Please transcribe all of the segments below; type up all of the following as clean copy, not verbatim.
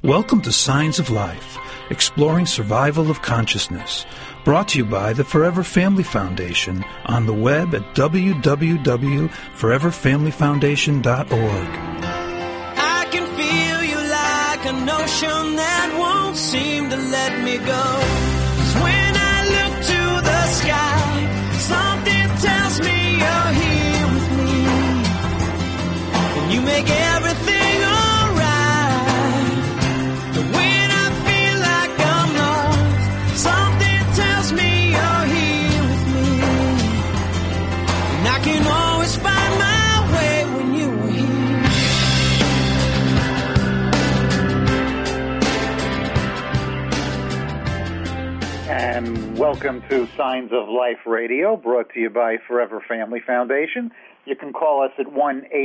Welcome to Signs of Life, exploring survival of consciousness, brought to you by the Forever Family Foundation on the web at www.foreverfamilyfoundation.org. I can feel you like an ocean that won't seem to let me go. 'Cause when I look to the sky, something tells me you're here with me. And you make everything alright. But when I feel like I'm lost, something tells me you're here with me. And I can always find my way when you are here. And welcome to Signs of Life Radio, brought to you by Forever Family Foundation. You can call us at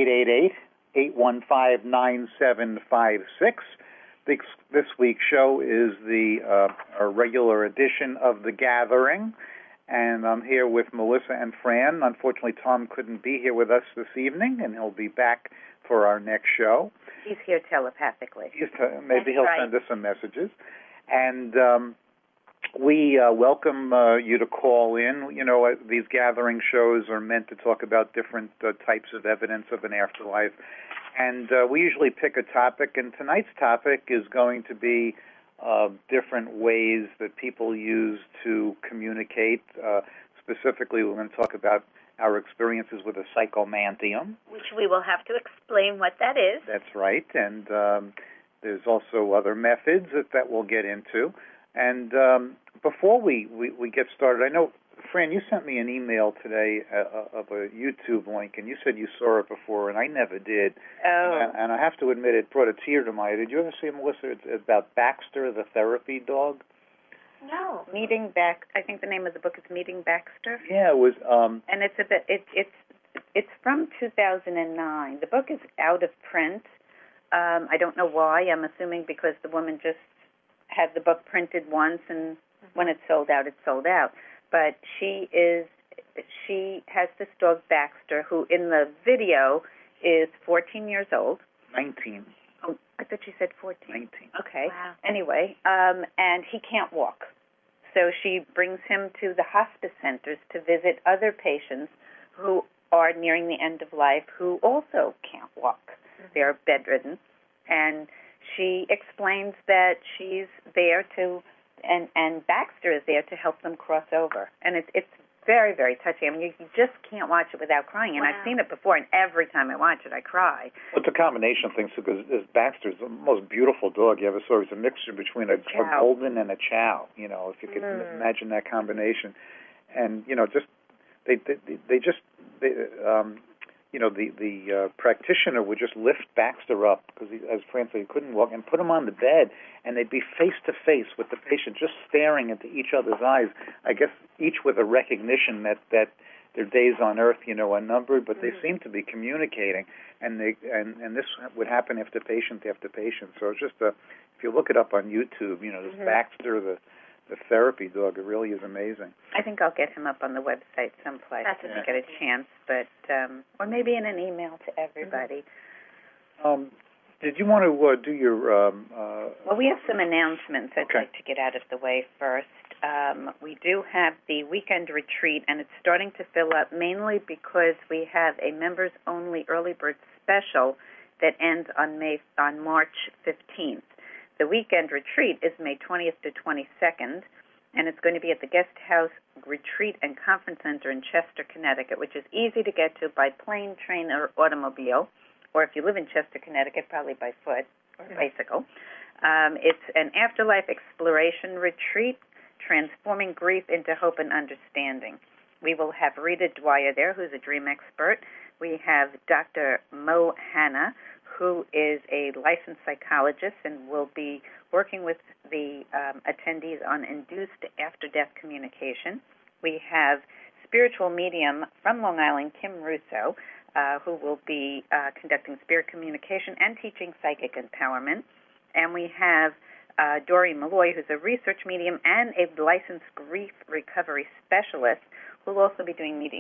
1-888-815-9756. This week's show is a regular edition of The Gathering, and I'm here with Melissa and Fran. Unfortunately, Tom couldn't be here with us this evening, and he'll be back for our next show. He's here telepathically. Maybe he'll send us some messages. And we welcome you to call in. You know, these gathering shows are meant to talk about different types of evidence of an afterlife. And we usually pick a topic, and tonight's topic is going to be different ways that people use to communicate. Specifically, we're going to talk about our experiences with a psychomantium. Which we will have to explain what that is. That's right. And there's also other methods that we'll get into. And before we get started, I know, Fran, you sent me an email today of a YouTube link, and you said you saw it before, and I never did. Oh. And I have to admit, it brought a tear to my eye. Did you ever see it, Melissa? It's about Baxter, the therapy dog. No. I think the name of the book is Meeting Baxter. Yeah, it was. And it's it's from 2009. The book is out of print. I don't know why. I'm assuming because the woman just had the book printed once, and when it sold out, it sold out. But she has this dog, Baxter, who in the video is 14 years old. 19. Oh, I thought you said 14. 19. Okay. Wow. Anyway, and he can't walk. So she brings him to the hospice centers to visit other patients who are nearing the end of life who also can't walk. Mm-hmm. They're bedridden. And she explains that she's there to, and Baxter is there to help them cross over. And it's very, very touching. I mean, you just can't watch it without crying. And Wow. I've seen it before, and every time I watch it, I cry. Well, it's a combination of things, because Baxter's the most beautiful dog you ever saw. He's a mixture between a golden and a chow, you know, if you could imagine that combination. And, you know, just, the practitioner would just lift Baxter up, because, as Fran said, he couldn't walk, and put him on the bed, and they'd be face-to-face with the patient, just staring into each other's eyes, I guess each with a recognition that their days on earth, you know, are numbered, but they seem to be communicating, and this would happen after patient after patient. So it's just if you look it up on YouTube, you know, this Baxter, the therapy dog, it really is amazing. I think I'll get him up on the website someplace if I get a chance, but or maybe in an email to everybody. Did you want to do your... Well, we have some announcements I'd like to get out of the way first. We do have the weekend retreat, and it's starting to fill up mainly because we have a members-only early bird special that ends on March 15th. The weekend retreat is May 20th to 22nd, and it's going to be at the Guest House Retreat and Conference Center in Chester, Connecticut, which is easy to get to by plane, train, or automobile, or if you live in Chester, Connecticut, probably by foot or bicycle. It's an afterlife exploration retreat, transforming grief into hope and understanding. We will have Rita Dwyer there, who's a dream expert. We have Dr. Mo Hanna, who is a licensed psychologist and will be working with the attendees on induced after-death communication. We have spiritual medium from Long Island, Kim Russo, who will be conducting spirit communication and teaching psychic empowerment. And we have Dory Malloy, who's a research medium and a licensed grief recovery specialist, who will also be doing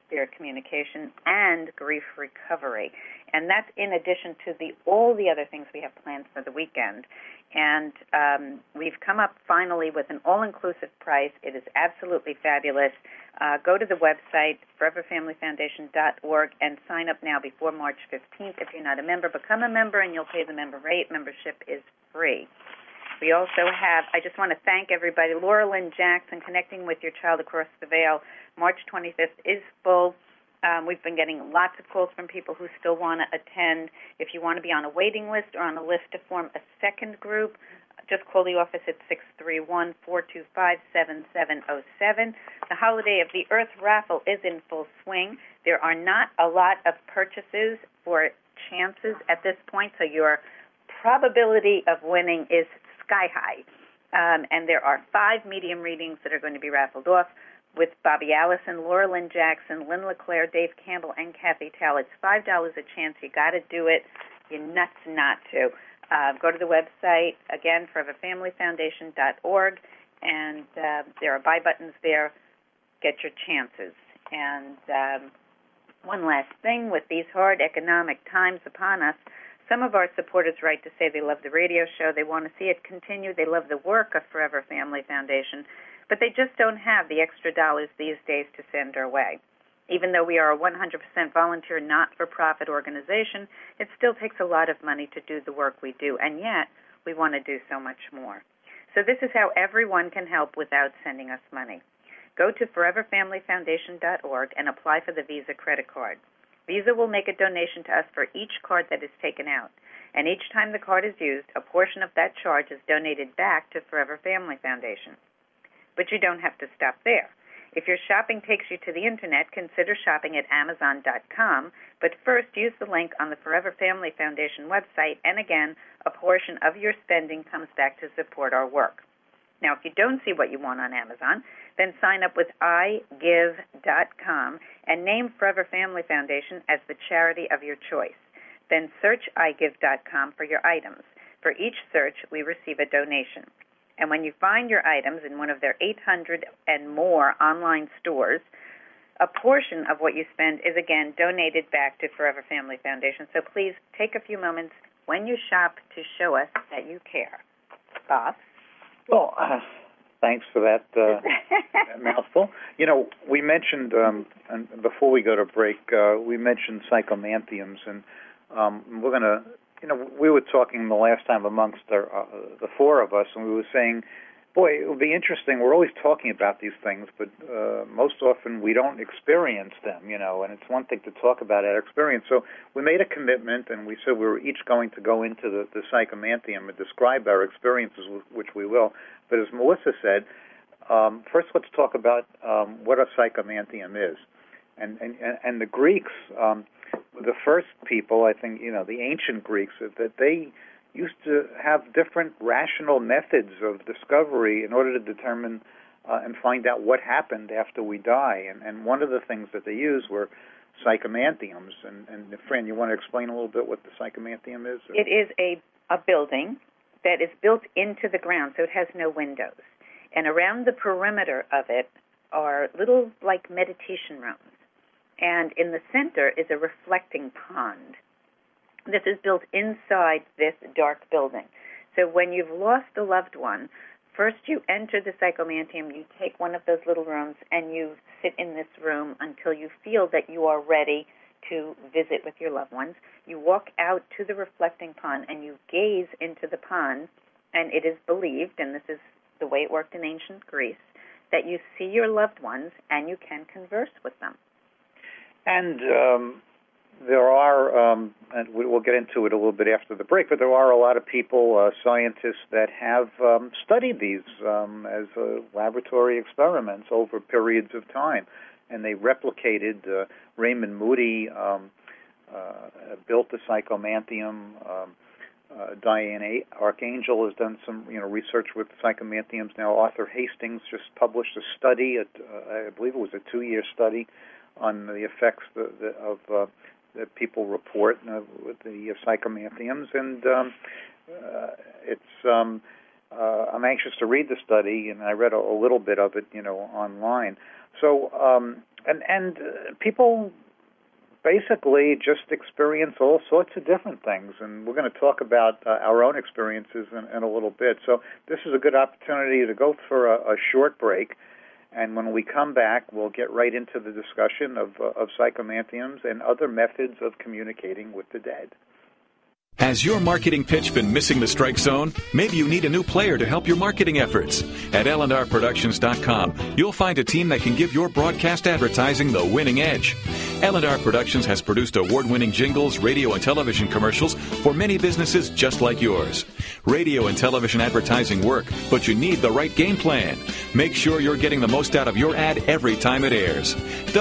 spirit communication, and grief recovery. And that's in addition to all the other things we have planned for the weekend. And we've come up finally with an all-inclusive price. It is absolutely fabulous. Go to the website, foreverfamilyfoundation.org, and sign up now before March 15th. If you're not a member, become a member, and you'll pay the member rate. Membership is free. We also have, I just want to thank everybody, Laura Lynn Jackson, Connecting with Your Child Across the Veil. March 25th is full. We've been getting lots of calls from people who still want to attend. If you want to be on a waiting list or on a list to form a second group, just call the office at 631-425-7707. The Holiday of the Earth raffle is in full swing. There are not a lot of purchases for chances at this point, so your probability of winning is sky high. And there are 5 medium readings that are going to be raffled off with Bobby Allison, Laura Lynn Jackson, Lynn LeClaire, Dave Campbell, and Kathy Tell. It's $5 a chance. You got to do it. You're nuts not to. Go to the website, again, foreverfamilyfoundation.org, and there are buy buttons there. Get your chances. And one last thing, with these hard economic times upon us, some of our supporters write to say they love the radio show, they want to see it continue, they love the work of Forever Family Foundation, but they just don't have the extra dollars these days to send our way. Even though we are a 100% volunteer, not-for-profit organization, it still takes a lot of money to do the work we do, and yet we want to do so much more. So this is how everyone can help without sending us money. Go to foreverfamilyfoundation.org and apply for the Visa credit card. Visa will make a donation to us for each card that is taken out, and each time the card is used, a portion of that charge is donated back to Forever Family Foundation. But you don't have to stop there. If your shopping takes you to the Internet, consider shopping at Amazon.com, but first use the link on the Forever Family Foundation website, and again, a portion of your spending comes back to support our work. Now, if you don't see what you want on Amazon, then sign up with iGive.com and name Forever Family Foundation as the charity of your choice. Then search iGive.com for your items. For each search, we receive a donation. And when you find your items in one of their 800 and more online stores, a portion of what you spend is, again, donated back to Forever Family Foundation. So please take a few moments when you shop to show us that you care. Bob? Well, thanks for that mouthful. You know, we mentioned, and before we go to break, we mentioned psychomanthiums, and we're going to, you know, we were talking the last time amongst the 4 of us, and we were saying, boy, it would be interesting. We're always talking about these things, but most often we don't experience them, you know, and it's one thing to talk about our experience. So we made a commitment, and we said we were each going to go into the psychomanthium and describe our experiences, which we will. But as Melissa said, first let's talk about what a psychomanthium is. And the Greeks, the first people, I think, you know, the ancient Greeks, that they used to have different rational methods of discovery in order to determine and find out what happened after we die. And one of the things that they used were psychomanthiums. And Fran, you want to explain a little bit what the psychomanthium is? It is a building that is built into the ground, so it has no windows. And around the perimeter of it are little, like, meditation rooms. And in the center is a reflecting pond. This is built inside this dark building. So when you've lost a loved one, first you enter the psychomanthium, you take one of those little rooms, and you sit in this room until you feel that you are ready to visit with your loved ones. You walk out to the reflecting pond, and you gaze into the pond, and it is believed, and this is the way it worked in ancient Greece, that you see your loved ones and you can converse with them. And there are, and we'll get into it a little bit after the break, but there are a lot of people, scientists, that have studied these as laboratory experiments over periods of time. And they replicated, Raymond Moody built the psychomanthium. Diane Archangel has done some, research with psychomanthiums. Now, Arthur Hastings just published a study, I believe it was a 2-year study, on the effects that people report with the psychomanthiums, and I'm anxious to read the study, and I read a little bit of it, online. So and people basically just experience all sorts of different things, and we're going to talk about our own experiences in a little bit. So this is a good opportunity to go for a short break, and when we come back, we'll get right into the discussion of psychomantiums and other methods of communicating with the dead. Has your marketing pitch been missing the strike zone? Maybe you need a new player to help your marketing efforts. At LNRProductions.com, you'll find a team that can give your broadcast advertising the winning edge. L&R Productions has produced award-winning jingles, radio and television commercials for many businesses just like yours. Radio and television advertising work, but you need the right game plan. Make sure you're getting the most out of your ad every time it airs.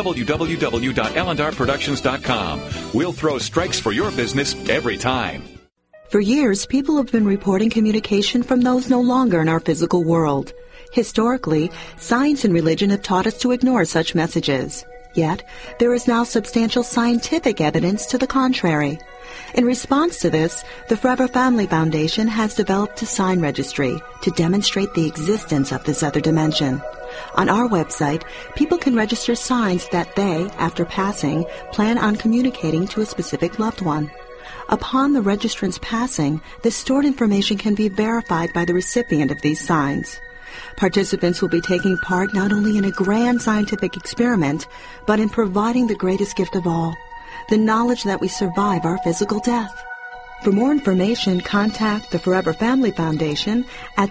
www.LNRProductions.com. We'll throw strikes for your business every time. For years, people have been reporting communication from those no longer in our physical world. Historically, science and religion have taught us to ignore such messages. Yet, there is now substantial scientific evidence to the contrary. In response to this, the Forever Family Foundation has developed a sign registry to demonstrate the existence of this other dimension. On our website, people can register signs that they, after passing, plan on communicating to a specific loved one. Upon the registrant's passing, the stored information can be verified by the recipient of these signs. Participants will be taking part not only in a grand scientific experiment, but in providing the greatest gift of all, the knowledge that we survive our physical death. For more information, contact the Forever Family Foundation at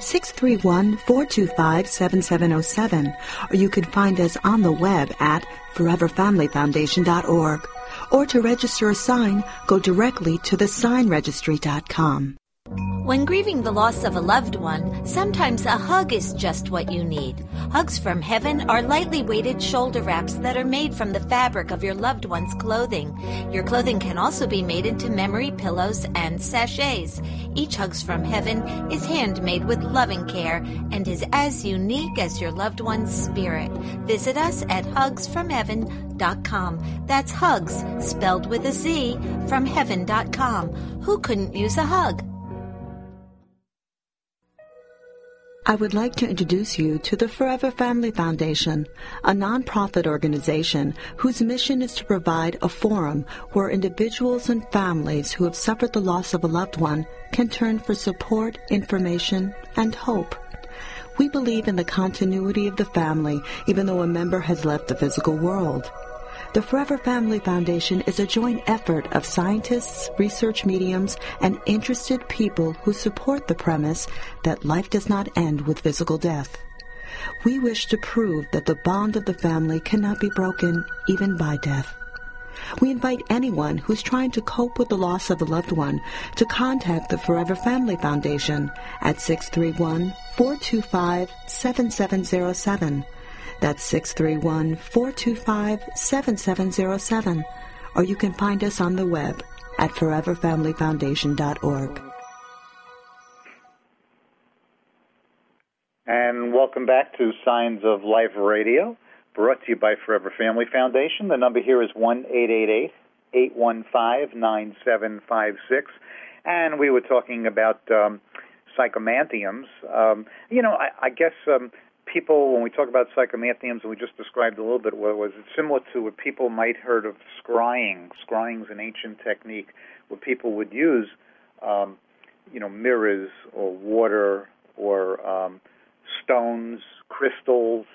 631-425-7707, or you can find us on the web at foreverfamilyfoundation.org. Or to register a sign, go directly to thesignregistry.com. When grieving the loss of a loved one, sometimes a hug is just what you need. Hugs from Heaven are lightly weighted shoulder wraps that are made from the fabric of your loved one's clothing. Your clothing can also be made into memory pillows and sachets. Each Hugs from Heaven is handmade with loving care and is as unique as your loved one's spirit. Visit us at hugsfromheaven.com. That's hugs, spelled with a Z, from heaven.com. Who couldn't use a hug? I would like to introduce you to the Forever Family Foundation, a nonprofit organization whose mission is to provide a forum where individuals and families who have suffered the loss of a loved one can turn for support, information, and hope. We believe in the continuity of the family, even though a member has left the physical world. The Forever Family Foundation is a joint effort of scientists, research mediums, and interested people who support the premise that life does not end with physical death. We wish to prove that the bond of the family cannot be broken even by death. We invite anyone who's trying to cope with the loss of a loved one to contact the Forever Family Foundation at 631-425-7707. That's 631-425-7707. Or you can find us on the web at foreverfamilyfoundation.org. And welcome back to Signs of Life Radio, brought to you by Forever Family Foundation. The number here is 1-888-815-9756. And we were talking about psychomantiums. I guess people, when we talk about psychomantiums, and we just described a little bit, was it similar to what people might heard of scrying? Scrying is an ancient technique where people would use, mirrors or water or stones, crystals,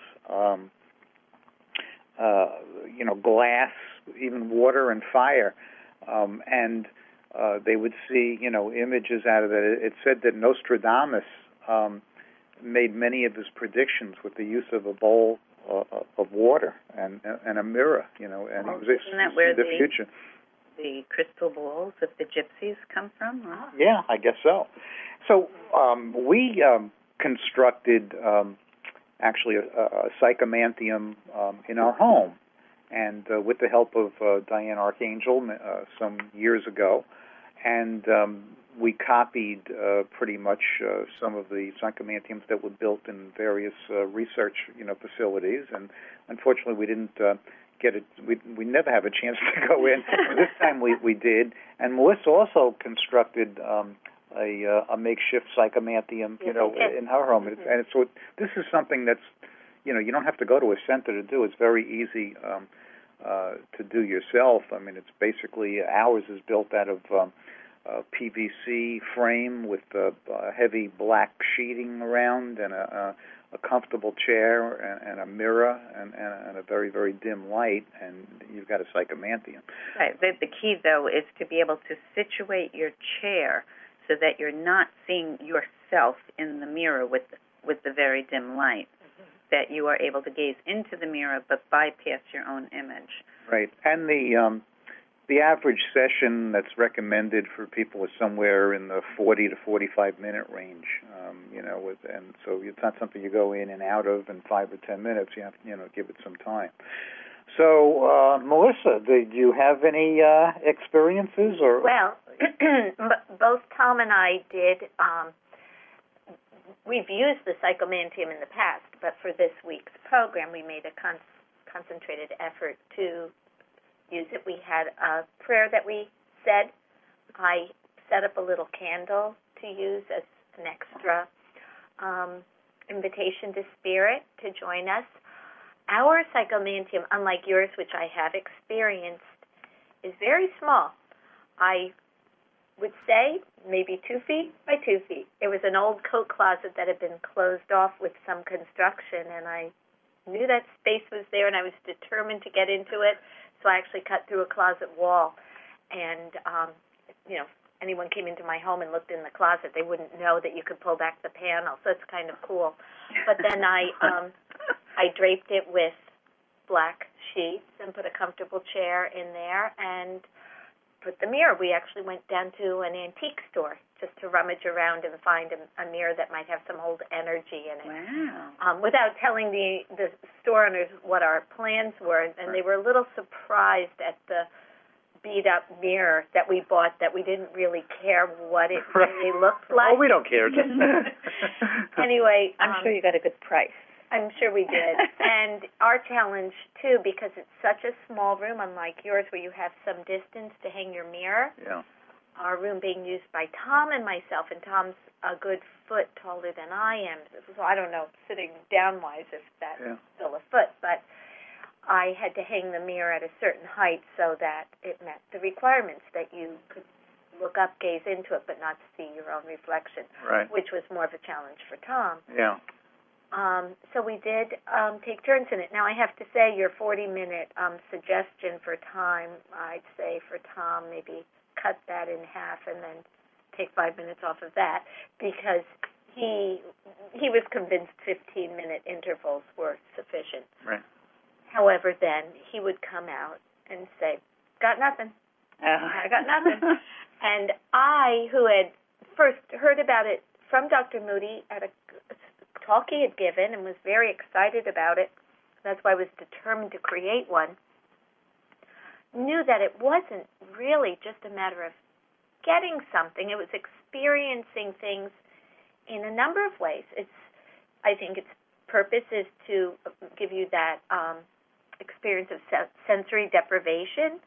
glass, even water and fire, and they would see, images out of it. It said that Nostradamus made many of his predictions with the use of a bowl of water and a mirror, and it was isn't that where the future. The crystal balls of the gypsies come from? Huh? Yeah, I guess so. So we constructed actually a psychomantium in our home, and with the help of Diane Archangel some years ago, and we copied pretty much some of the psychomantiums that were built in various research facilities, and unfortunately we didn't get it. We never have a chance to go in. This time we did, and Melissa also constructed a makeshift psychomantium, in her home, and so this is something that's you don't have to go to a center to do. It's very easy to do yourself. I mean, it's basically, ours is built out of PVC frame with heavy black sheeting around and a comfortable chair and a mirror and a very, very dim light, and you've got a psychomantium. Right. The key, though, is to be able to situate your chair so that you're not seeing yourself in the mirror with the very dim light, that you are able to gaze into the mirror but bypass your own image. Right. And the average session that's recommended for people is somewhere in the 40 to 45 minute range, and so it's not something you go in and out of in 5 or 10 minutes. You have to, give it some time. So, Melissa, did you have any experiences? Or Well, both Tom and I did. We've used the psychomantium in the past, but for this week's program, we made a concentrated effort to use it. We had a prayer that we said. I set up a little candle to use as an extra invitation to Spirit to join us. Our psychomantium, unlike yours, which I have experienced, is very small. I would say maybe 2 feet by 2 feet. It was an old coat closet that had been closed off with some construction, and I knew that space was there, and I was determined to get into it. So I actually cut through a closet wall, and anyone came into my home and looked in the closet, they wouldn't know that you could pull back the panel. So it's kind of cool. But then I draped it with black sheets and put a comfortable chair in there and put the mirror. We actually went down to an antique store just to rummage around and find a mirror that might have some old energy in it. Wow. Without telling the store owners what our plans were, and they were a little surprised at the beat-up mirror that we bought, that we didn't really care what it really looked like. Oh, we don't care. Anyway. I'm sure you got a good price. I'm sure we did. And our challenge, too, because it's such a small room, unlike yours where you have some distance to hang your mirror, our room being used by Tom and myself, and Tom's a good foot taller than I am. So I don't know, sitting down-wise, if that's still a foot, but I had to hang the mirror at a certain height so that it met the requirements, that you could look up, gaze into it, but not see your own reflection, which was more of a challenge for Tom. Yeah. So we did take turns in it. Now, I have to say, your 40-minute suggestion for time, I'd say for Tom, maybe cut that in half and then take 5 minutes off of that, because he was convinced 15-minute intervals were sufficient. Right. However, then he would come out and say, "Got nothing. I got nothing." And I, who had first heard about it from Dr. Moody at a talk he had given and was very excited about it, that's why I was determined to create one, knew that it wasn't really just a matter of getting something. It was experiencing things in a number of ways. I think its purpose is to give you that experience of sensory deprivation.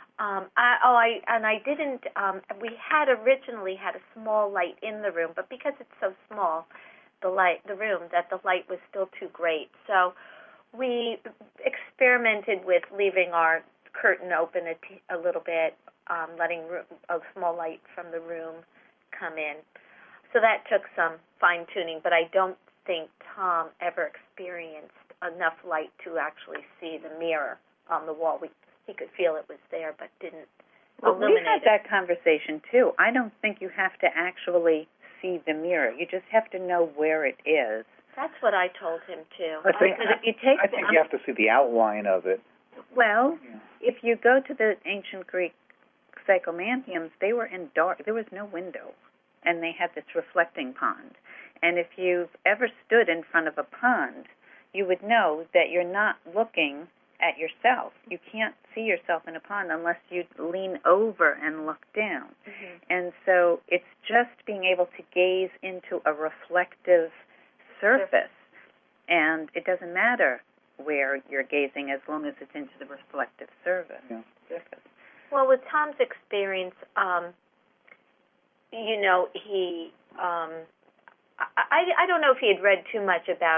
We had originally had a small light in the room, but because it's so small, the light was still too great. So we experimented with leaving our curtain open a little bit, letting a small light from the room come in. So that took some fine-tuning, but I don't think Tom ever experienced enough light to actually see the mirror on the wall. He could feel it was there, but didn't illuminate we've had that conversation, too. I don't think you have to actually see the mirror. You just have to know where it is. That's what I told him, too. I think you have to see the outline of it. Well, if you go to the ancient Greek psychomantiums, they were in dark. There was no window, and they had this reflecting pond. And if you've ever stood in front of a pond, you would know that you're not looking at yourself. You can't see yourself in a pond unless you lean over and look down. Mm-hmm. And so it's just being able to gaze into a reflective surface. And it doesn't matter where you're gazing as long as it's into the reflective surface. Well, with Tom's experience, he, I don't know if he had read too much about it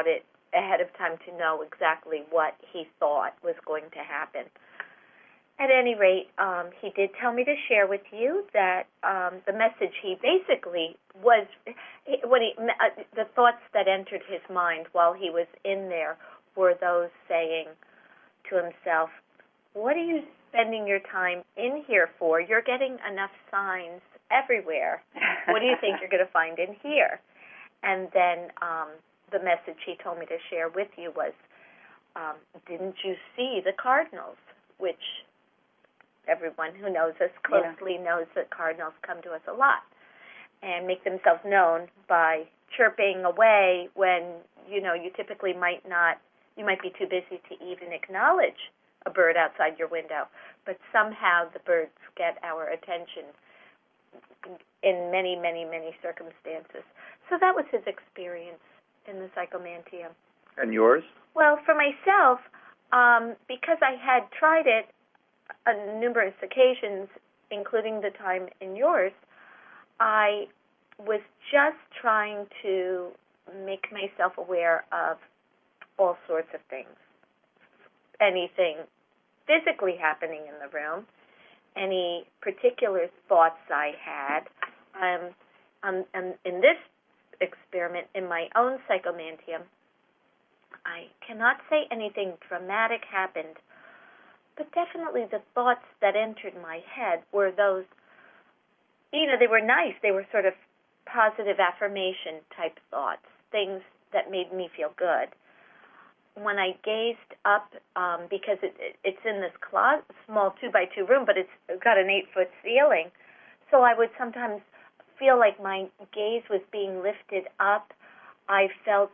ahead of time to know exactly what he thought was going to happen. At any rate, he did tell me to share with you that the message he basically was, the thoughts that entered his mind while he was in there were those saying to himself, what are you spending your time in here for? You're getting enough signs everywhere. What do you think you're going to find in here? And then the message he told me to share with you was, didn't you see the cardinals? Which everyone who knows us closely knows that cardinals come to us a lot and make themselves known by chirping away when, you typically might be too busy to even acknowledge a bird outside your window. But somehow the birds get our attention in many, many, many circumstances. So that was his experience in the Psychomantium. And yours? Well, for myself, because I had tried it on numerous occasions, including the time in yours, I was just trying to make myself aware of all sorts of things. Anything physically happening in the room, any particular thoughts I had. And in this experiment, in my own Psychomantium, I cannot say anything dramatic happened, but definitely the thoughts that entered my head were those, they were nice. They were sort of positive affirmation type thoughts, things that made me feel good. When I gazed up, because it's in this small 2x2 room, but it's got an 8-foot ceiling, so I would sometimes feel like my gaze was being lifted up. I felt,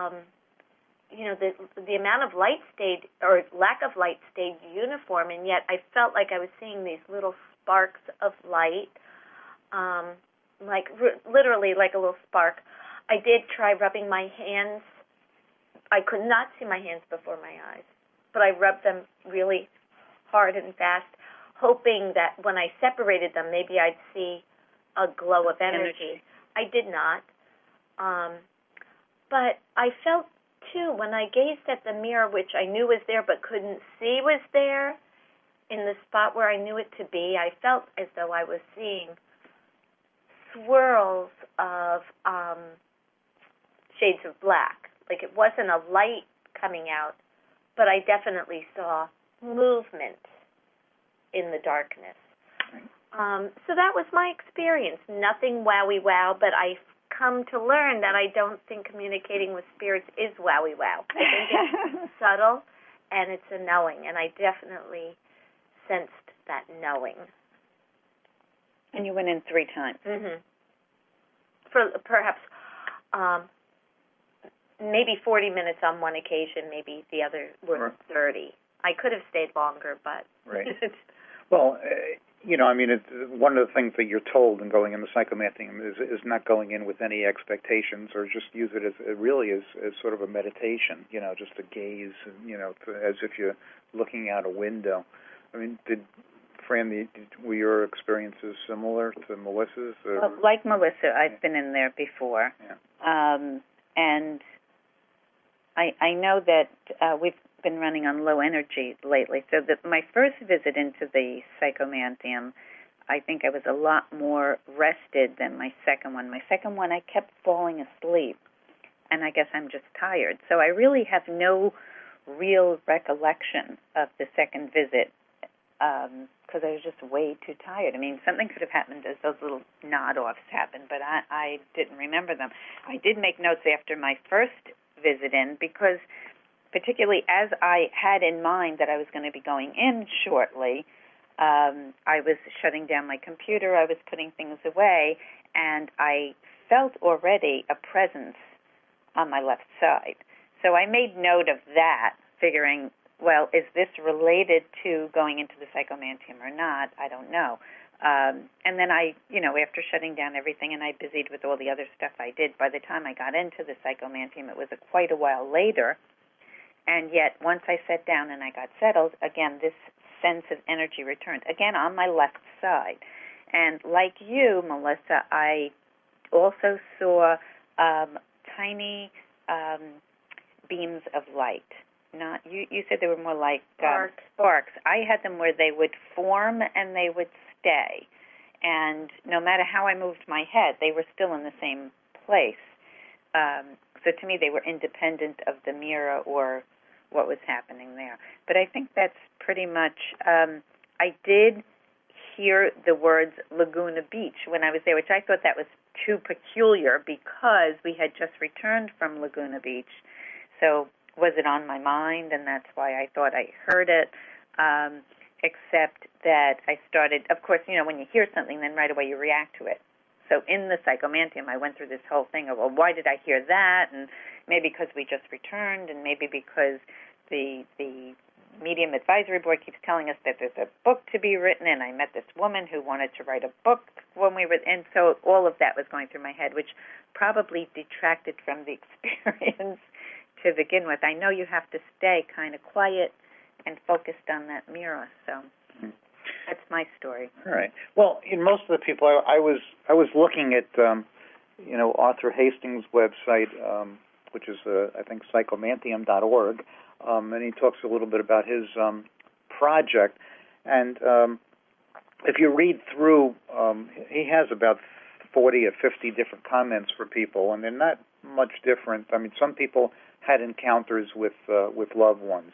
the amount of light stayed, or lack of light stayed uniform, and yet I felt like I was seeing these little sparks of light, literally like a little spark. I did try rubbing my hands. I could not see my hands before my eyes, but I rubbed them really hard and fast, hoping that when I separated them, maybe I'd see a glow of energy. I did not. But I felt, too, when I gazed at the mirror, which I knew was there but couldn't see was there, in the spot where I knew it to be, I felt as though I was seeing swirls of shades of black. Like it wasn't a light coming out, but I definitely saw movement in the darkness. So that was my experience. Nothing wowie wow, but I've come to learn that I don't think communicating with spirits is wowie wow. I think it's subtle and it's a knowing, and I definitely sensed that knowing. And you went in 3 times. Mm-hmm. For perhaps maybe 40 minutes on one occasion, maybe the other were 30. I could have stayed longer, but... Right. Well, it's one of the things that you're told in going into Psychomantium is not going in with any expectations, or just use it as sort of a meditation, just to gaze, as if you're looking out a window. I mean, Fran, were your experiences similar to Melissa's? Well, like Melissa, I've been in there before. Yeah. And I know that we've been running on low energy lately, so that my first visit into the Psychomantium, I think I was a lot more rested than my second one. My second one, I kept falling asleep, and I guess I'm just tired. So I really have no real recollection of the second visit because I was just way too tired. I mean, something could have happened as those little nod-offs happened, but I didn't remember them. I did make notes after my first visit in because particularly as I had in mind that I was going to be going in shortly, I was shutting down my computer, I was putting things away, and I felt already a presence on my left side. So I made note of that, figuring, well, is this related to going into the Psychomantium or not? I don't know. And then I, after shutting down everything and I busied with all the other stuff I did, by the time I got into the Psychomantium, it was quite a while later. And yet, once I sat down and I got settled, again, this sense of energy returned, again, on my left side. And like you, Melissa, I also saw tiny beams of light. Not you said they were more like sparks. I had them where they would form and they would stay. And no matter how I moved my head, they were still in the same place. So to me, they were independent of the mirror or what was happening there. But I think that's pretty much, I did hear the words Laguna Beach when I was there, which I thought that was too peculiar because we had just returned from Laguna Beach. So was it on my mind? And that's why I thought I heard it. Except that I started, of course, when you hear something, then right away you react to it. So in the Psychomantium, I went through this whole thing of, well, why did I hear that? And maybe because we just returned, and maybe because the Medium Advisory Board keeps telling us that there's a book to be written, and I met this woman who wanted to write a book when we were, and so all of that was going through my head, which probably detracted from the experience to begin with. I know you have to stay kind of quiet and focused on that mirror. So that's my story. All right. Well, in most of the people, I was looking at Arthur Hastings' website, which is I think psychomantium.org, and he talks a little bit about his project. And if you read through, he has about 40 or 50 different comments for people, and they're not much different. I mean, some people had encounters with loved ones.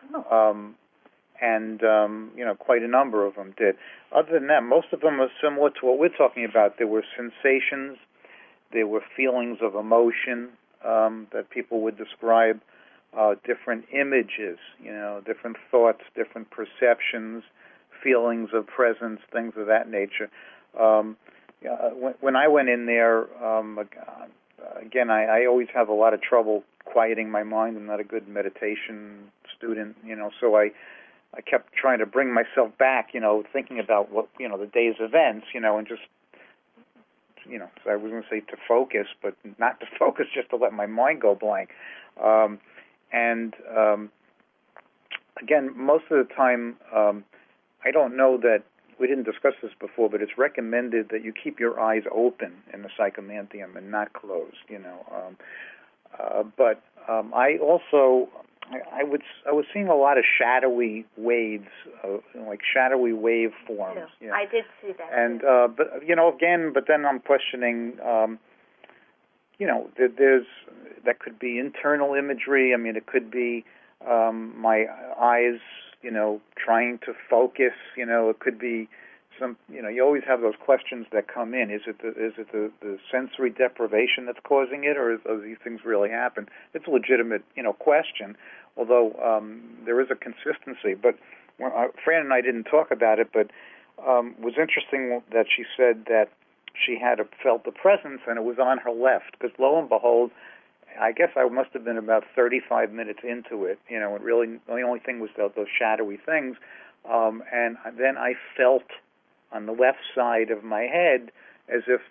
Quite a number of them did. Other than that, most of them are similar to what we're talking about. There were sensations, there were feelings of emotion that people would describe, different images, different thoughts, different perceptions, feelings of presence, things of that nature. When I went in there, again, I always have a lot of trouble quieting my mind. I'm not a good meditation student, so I kept trying to bring myself back, thinking about what, the day's events, and just, so I was going to say to focus, but not to focus, just to let my mind go blank. Again, most of the time, I don't know that, we didn't discuss this before, but it's recommended that you keep your eyes open in the Psychomantium and not closed, But I also, I was seeing a lot of shadowy waves, like shadowy wave forms. Yeah. I did see that. And but then I'm questioning, there's that could be internal imagery. I mean, it could be my eyes, trying to focus. It could be some. You always have those questions that come in. Is it the sensory deprivation that's causing it, or do these things really happen? It's a legitimate, question. Although there is a consistency. But Fran and I didn't talk about it, but it was interesting that she said that she had felt the presence, and it was on her left. Because lo and behold, I guess I must have been about 35 minutes into it. It really, the only thing was those shadowy things. And then I felt on the left side of my head as if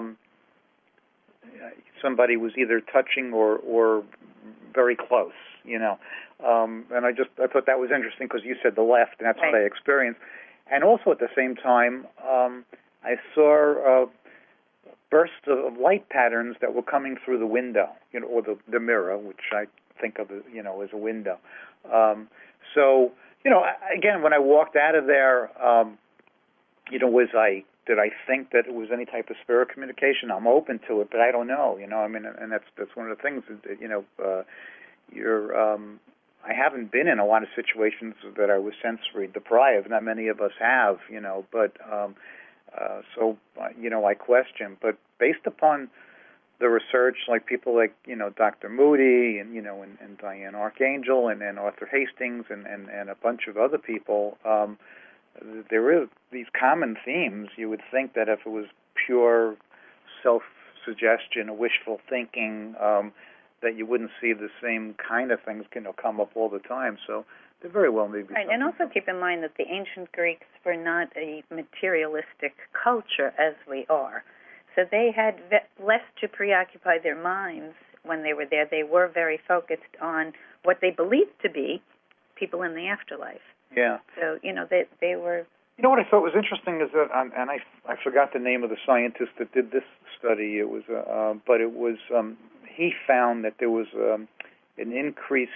somebody was either touching or very close, and I thought that was interesting because you said the left, and that's right. What I experienced. And also at the same time, I saw bursts of light patterns that were coming through the window, or the mirror, which I think of as, as a window. So, again, when I walked out of there, did I think that it was any type of spirit communication? I'm open to it, but I don't know, and that's one of the things, I haven't been in a lot of situations that I was sensory deprived. Not many of us have, but so I question. But based upon the research, like people like Dr. Moody and and Diane Archangel and Arthur Hastings and a bunch of other people, there is these common themes. You would think that if it was pure self-suggestion or wishful thinking, that you wouldn't see the same kind of things come up all the time. So there very well may be. Right, and also keep in mind that the ancient Greeks were not a materialistic culture as we are. So they had less to preoccupy their minds when they were there. They were very focused on what they believed to be people in the afterlife. Yeah. So, they were... What I thought was interesting is that, and I forgot the name of the scientist that did this study. It was, but it was, he found that there was, an increased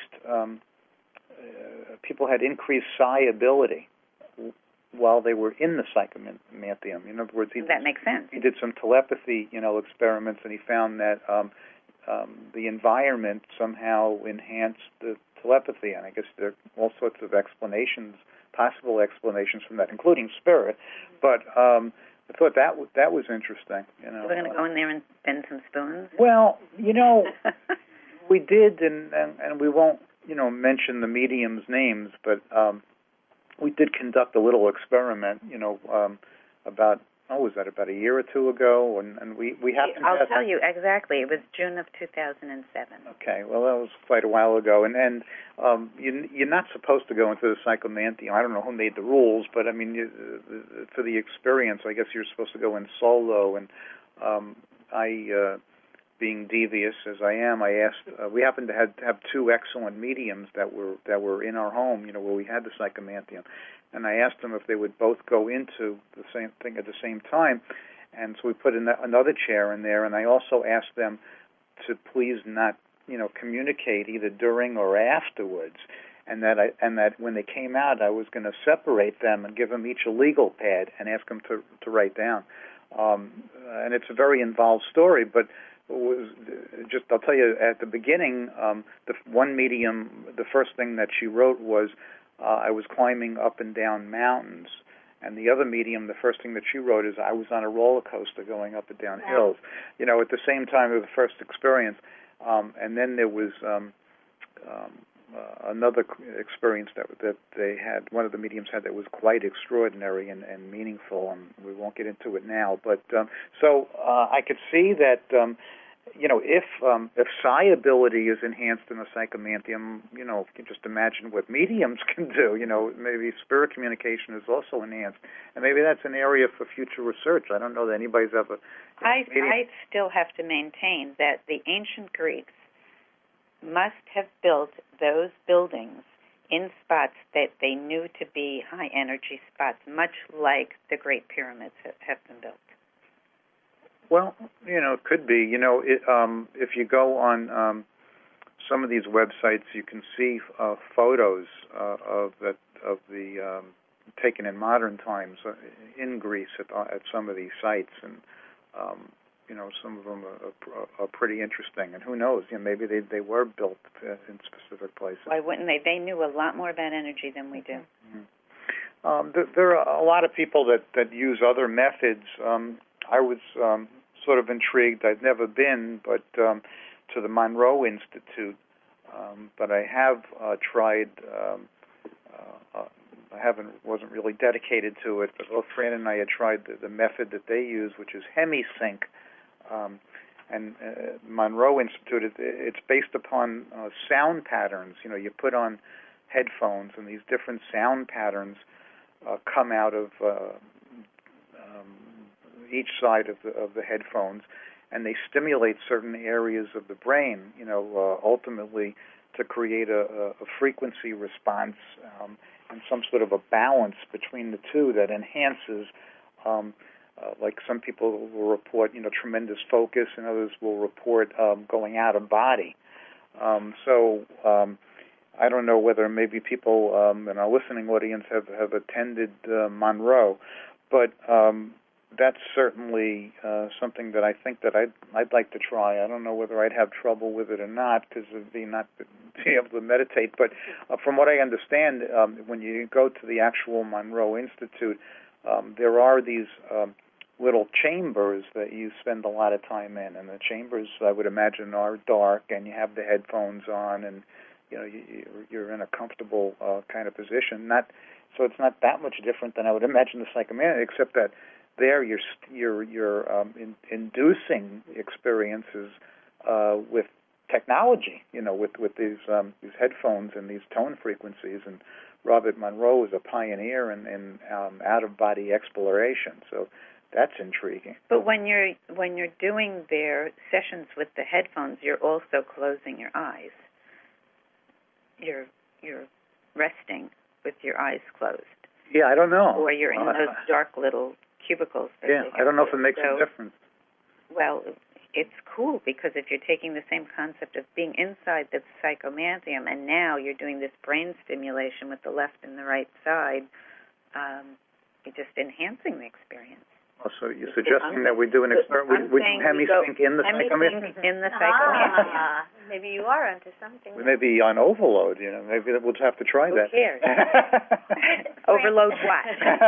people had increased psi ability while they were in the psychomantium. In other words, that makes sense. He did some telepathy, experiments, and he found that the environment somehow enhanced the telepathy. And I guess there are all sorts of explanations, possible explanations from that, including spirit. But I thought that was interesting. So we're going to go in there and bend some spoons? Well, we did, and we won't, mention the medium's names, but we did conduct a little experiment, about a year or two ago, and we happened to... I'll tell you exactly. It was June of 2007. Okay, well, that was quite a while ago, and you're not supposed to go into the psychomantium. I don't know who made the rules, but I mean, for the experience, I guess you're supposed to go in solo, and I... being devious as I am, I asked. We happened to have two excellent mediums that were in our home, where we had the psychomantium, and I asked them if they would both go into the same thing at the same time, and so we put another chair in there, and I also asked them to please not, communicate either during or afterwards, and that when they came out, I was going to separate them and give them each a legal pad and ask them to write down, and it's a very involved story, but. I'll tell you, at the beginning, the one medium, the first thing that she wrote was, I was climbing up and down mountains. And the other medium, the first thing that she wrote is, I was on a roller coaster going up and down hills. At the same time of the first experience. And then there was another experience that they had, one of the mediums had, that was quite extraordinary and meaningful, and we won't get into it now. But so I could see that if psi ability is enhanced in the psychomantium, you can just imagine what mediums can do. Maybe spirit communication is also enhanced, and maybe that's an area for future research. I don't know that anybody's ever. I still have to maintain that the ancient Greeks must have built those buildings in spots that they knew to be high-energy spots, much like the Great Pyramids have been built. Well, it could be. If you go on some of these websites, you can see photos of the taken in modern times in Greece at some of these sites, and some of them are pretty interesting. And who knows? Maybe they were built in specific places. Why wouldn't they? They knew a lot more about energy than we do. Mm-hmm. There are a lot of people that use other methods. I was sort of intrigued. I've never been, but to the Monroe Institute. But I have tried. Wasn't really dedicated to it, but both Fran and I had tried the method that they use, which is HemiSync. And Monroe Institute, it's based upon sound patterns. You put on headphones, and these different sound patterns come out of each side of the headphones, and they stimulate certain areas of the brain, ultimately to create a frequency response and some sort of a balance between the two that enhances, like some people will report, tremendous focus, and others will report going out of body. So I don't know whether maybe people in our listening audience have attended Monroe, but that's certainly something that I think that I'd like to try. I don't know whether I'd have trouble with it or not, because of not being able to meditate. But from what I understand, when you go to the actual Monroe Institute, there are these little chambers that you spend a lot of time in, and the chambers, I would imagine, are dark, and you have the headphones on, and you're in a comfortable kind of position. So it's not that much different than I would imagine the psychomantic, except that there you're inducing experiences with technology, with these headphones and these tone frequencies. And Robert Monroe is a pioneer in out-of-body exploration, so that's intriguing. But when you're doing their sessions with the headphones, you're also closing your eyes. You're resting with your eyes closed. Yeah, I don't know. Or you're in those dark little cubicles. I don't know if it makes a difference. Well, it's cool because if you're taking the same concept of being inside the psychomanthium and now you're doing this brain stimulation with the left and the right side, you're just enhancing the experience. Oh, so you're suggesting that we do an experiment? We do hemisync in the psychomanthium? In the psychomanthium. Maybe you are onto something. We may be on overload, Maybe we'll have to try that. Who cares? Overload what?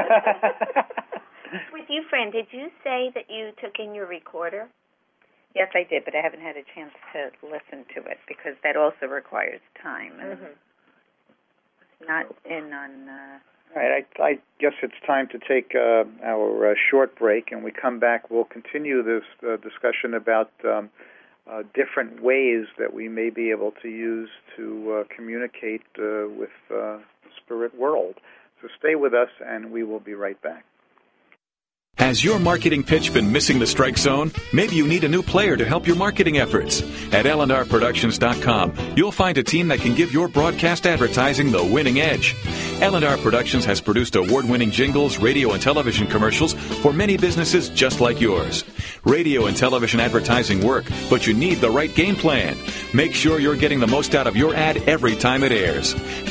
With you, Fran, did you say that you took in your recorder? Yes, I did, but I haven't had a chance to listen to it because that also requires time. And it's not in on... All right, I guess it's time to take our short break, and we come back. We'll continue this discussion about different ways that we may be able to use to communicate with the spirit world. So stay with us, and we will be right back. Has your marketing pitch been missing the strike zone? Maybe you need a new player to help your marketing efforts. At LNRProductions.com, you'll find a team that can give your broadcast advertising the winning edge. L&R Productions has produced award-winning jingles, radio and television commercials for many businesses just like yours. Radio and television advertising work, but you need the right game plan. Make sure you're getting the most out of your ad every time it airs.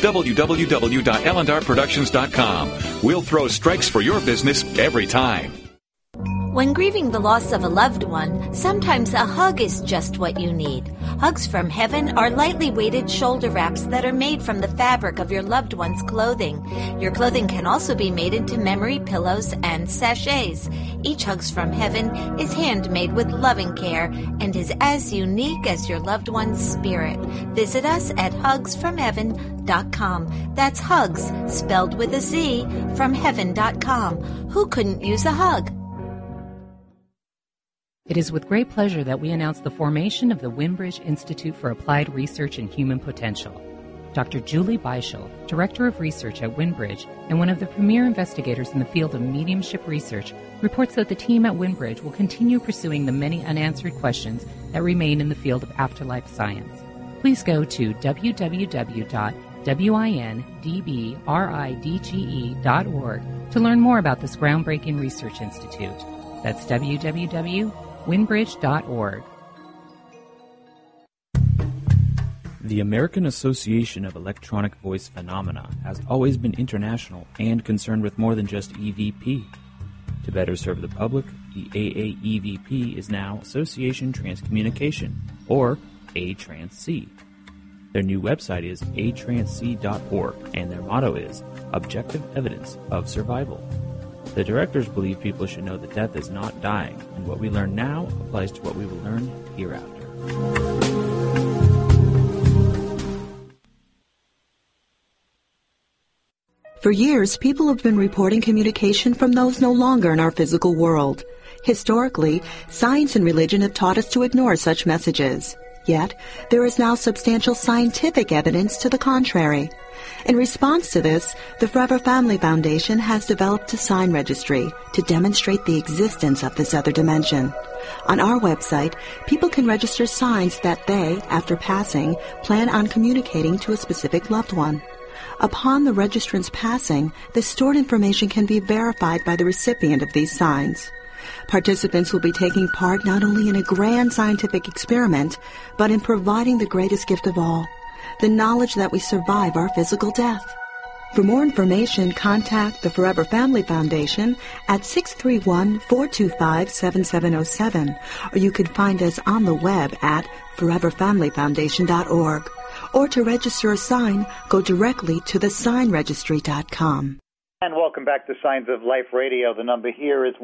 www.LNRProductions.com. We'll throw strikes for your business every time. When grieving the loss of a loved one, sometimes a hug is just what you need. Hugs from Heaven are lightly weighted shoulder wraps that are made from the fabric of your loved one's clothing. Your clothing can also be made into memory pillows and sachets. Each Hugs from Heaven is handmade with loving care and is as unique as your loved one's spirit. Visit us at hugsfromheaven.com. That's hugs, spelled with a Z, from heaven.com. Who couldn't use a hug? It is with great pleasure that we announce the formation of the Winbridge Institute for Applied Research and Human Potential. Dr. Julie Beischel, Director of Research at Winbridge and one of the premier investigators in the field of mediumship research, reports that the team at Winbridge will continue pursuing the many unanswered questions that remain in the field of afterlife science. Please go to www.windbridge.org to learn more about this groundbreaking research institute. That's www.winbridge.org. The American Association of Electronic Voice Phenomena has always been international and concerned with more than just EVP. To better serve the public, the AAEVP is now Association Transcommunication, or ATRANSC. Their new website is atransc.org, and their motto is Objective Evidence of Survival. The directors believe people should know that death is not dying, and what we learn now applies to what we will learn hereafter. For years, people have been reporting communication from those no longer in our physical world. Historically, science and religion have taught us to ignore such messages. Yet, there is now substantial scientific evidence to the contrary. In response to this, the Forever Family Foundation has developed a sign registry to demonstrate the existence of this other dimension. On our website, people can register signs that they, after passing, plan on communicating to a specific loved one. Upon the registrant's passing, the stored information can be verified by the recipient of these signs. Participants will be taking part not only in a grand scientific experiment, but in providing the greatest gift of all, the knowledge that we survive our physical death. For more information, contact the Forever Family Foundation at 631-425-7707, or you can find us on the web at foreverfamilyfoundation.org. Or to register a sign, go directly to thesignregistry.com. And welcome back to Signs of Life Radio. The number here is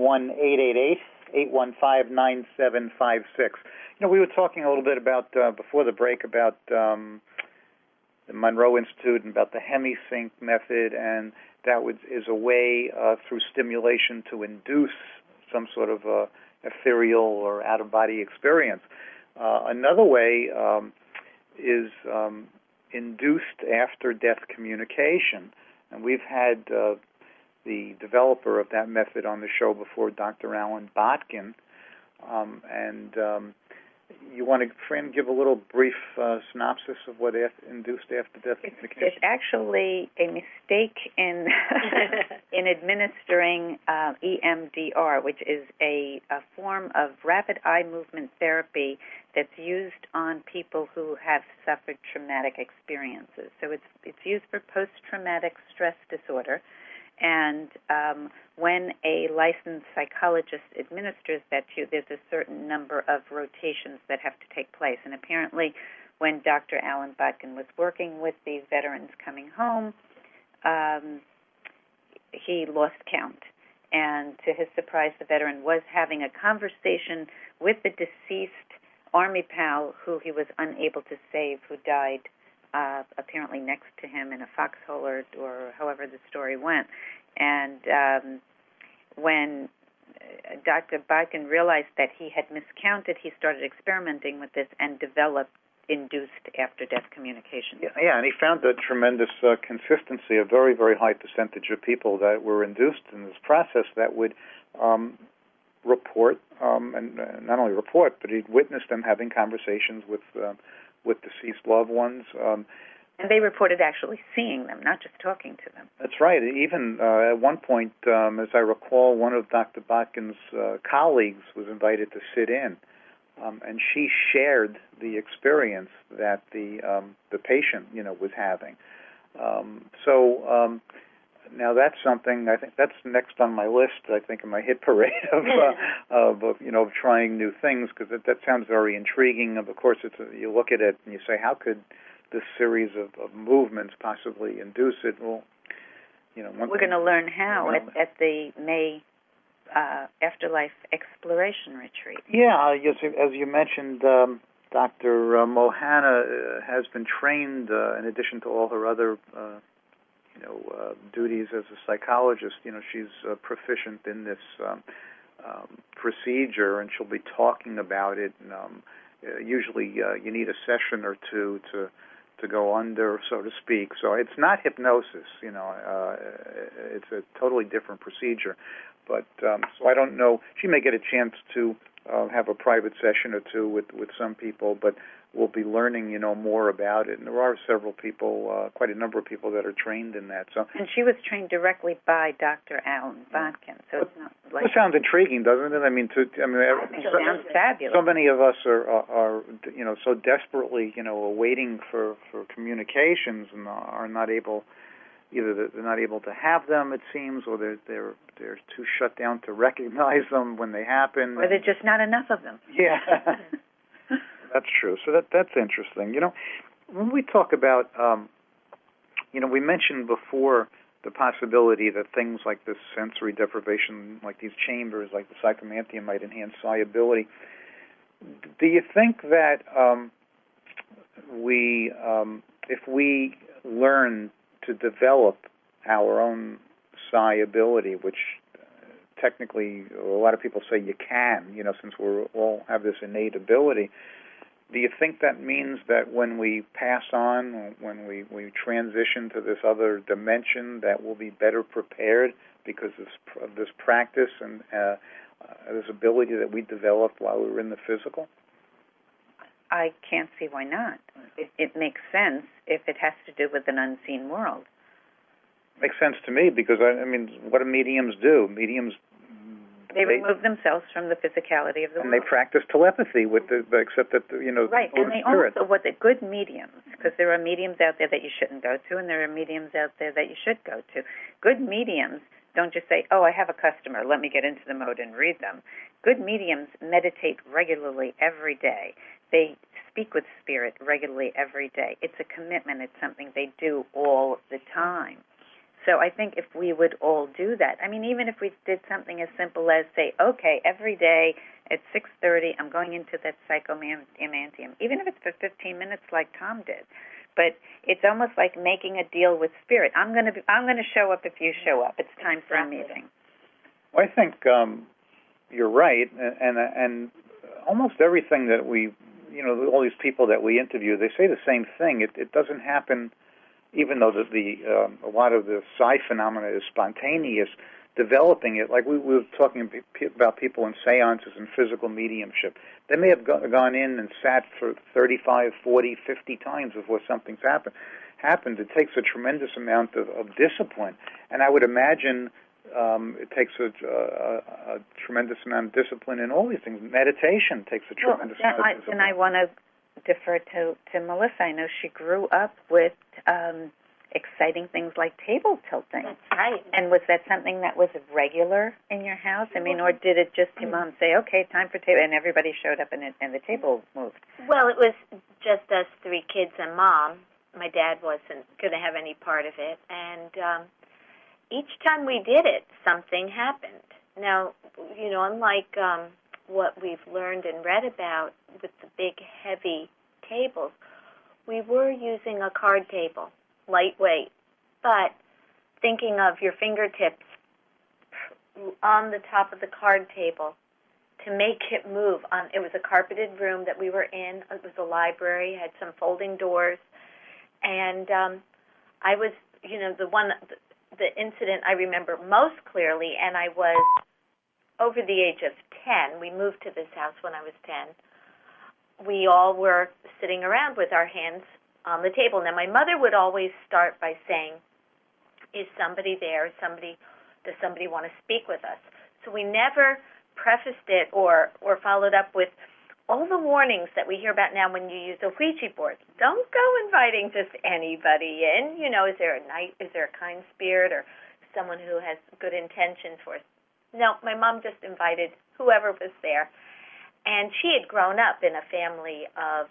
1-888-815-9756. We were talking a little bit about, before the break, about the Monroe Institute and about the hemisync method, and that is a way through stimulation to induce some sort of ethereal or out-of-body experience. Another way is induced after-death communication. And we've had the developer of that method on the show before, Dr. Alan Botkin, and You want to, Fran, give a little brief synopsis of what induced after-death communication? It's actually a mistake in in administering EMDR, which is a form of rapid eye movement therapy that's used on people who have suffered traumatic experiences. So it's used for post-traumatic stress disorder. And when a licensed psychologist administers that to you, there's a certain number of rotations that have to take place. And apparently, when Dr. Alan Botkin was working with these veterans coming home, he lost count. And to his surprise, the veteran was having a conversation with the deceased Army pal who he was unable to save, who died apparently next to him in a foxhole or however the story went. And when Dr. Botkin realized that he had miscounted, he started experimenting with this and developed induced after-death communication. Yeah, and he found a tremendous consistency, a very, very high percentage of people that were induced in this process that would report, and not only report, but he'd witness them having conversations with deceased loved ones. And they reported actually seeing them, not just talking to them. That's right. Even at one point, as I recall, one of Dr. Botkin's colleagues was invited to sit in, and she shared the experience that the patient, was having. Now that's something I think that's next on my list. I think in my hit parade of trying new things, because that sounds very intriguing. Of course, you look at it and you say, how could this series of movements possibly induce it? Well, we're going to learn how at the May Afterlife Exploration Retreat. Yeah, as you mentioned, Dr. Mohana has been trained in addition to all her other duties as a psychologist. She's proficient in this procedure, and she'll be talking about it. And, usually, you need a session or two to go under, so to speak. So it's not hypnosis. It's a totally different procedure. But so I don't know. She may get a chance to have a private session or two with some people, but we'll be learning, more about it. And there are several people, quite a number of people that are trained in that. So, and she was trained directly by Dr. Alan Botkin. So it's not like. It sounds intriguing, doesn't it? I think it sounds fabulous. So many of us are so desperately, waiting for communications and are not able. Either they're not able to have them, it seems, or they're too shut down to recognize them when they happen. Or there's just not enough of them. Yeah. That's true. So that's interesting. When we talk about, we mentioned before the possibility that things like this sensory deprivation, like these chambers, like the psychomantia, might enhance psiability. Do you think that if we learn to develop our own psiability, which technically a lot of people say you can, since we all have this innate ability, do you think that means that when we pass on, when we transition to this other dimension, that we'll be better prepared because of this practice and this ability that we developed while we were in the physical? I can't see why not. It makes sense if it has to do with an unseen world. Makes sense to me because, what do mediums do? Mediums... They remove themselves from the physicality of the world. And they practice telepathy except that, Right, and they also, what the good mediums, because there are mediums out there that you shouldn't go to, and there are mediums out there that you should go to. Good mediums don't just say, I have a customer, let me get into the mode and read them. Good mediums meditate regularly every day. They speak with spirit regularly every day. It's a commitment. It's something they do all the time. So I think if we would all do that, even if we did something as simple as say, okay, every day at 6:30, I'm going into that psychomantium, even if it's for 15 minutes like Tom did. But it's almost like making a deal with spirit. I'm going to show up if you show up. It's time for a meeting. Well, I think you're right, and almost everything that we, all these people that we interview, they say the same thing. It doesn't happen. Even though a lot of the psi phenomena is spontaneous, developing it. Like we were talking about people in seances and physical mediumship. They may have gone in and sat for 35, 40, 50 times before something's happened. It takes a tremendous amount of discipline, and I would imagine it takes a tremendous amount of discipline in all these things. Meditation takes a tremendous amount of discipline. And I want to defer to Melissa. I know she grew up with exciting things like table tilting. That's right. And was that something that was regular in your house? I mean, or did it just your mom say, okay, time for table, and everybody showed up and the table moved? Well, it was just us 3 kids and Mom. My dad wasn't going to have any part of it. And each time we did it, something happened. Now, unlike what we've learned and read about with the big, heavy tables, we were using a card table, lightweight, but thinking of your fingertips on the top of the card table to make it move. It was a carpeted room that we were in. It was a library, had some folding doors, and I was, the incident I remember most clearly, and I was over the age of 10. We moved to this house when I was 10. We all were sitting around with our hands on the table. Now, my mother would always start by saying, is somebody there? Does somebody want to speak with us? So we never prefaced it or followed up with all the warnings that we hear about now when you use a Ouija board. Don't go inviting just anybody in. Is there a kind spirit or someone who has good intentions for us? No, my mom just invited whoever was there. And she had grown up in a family of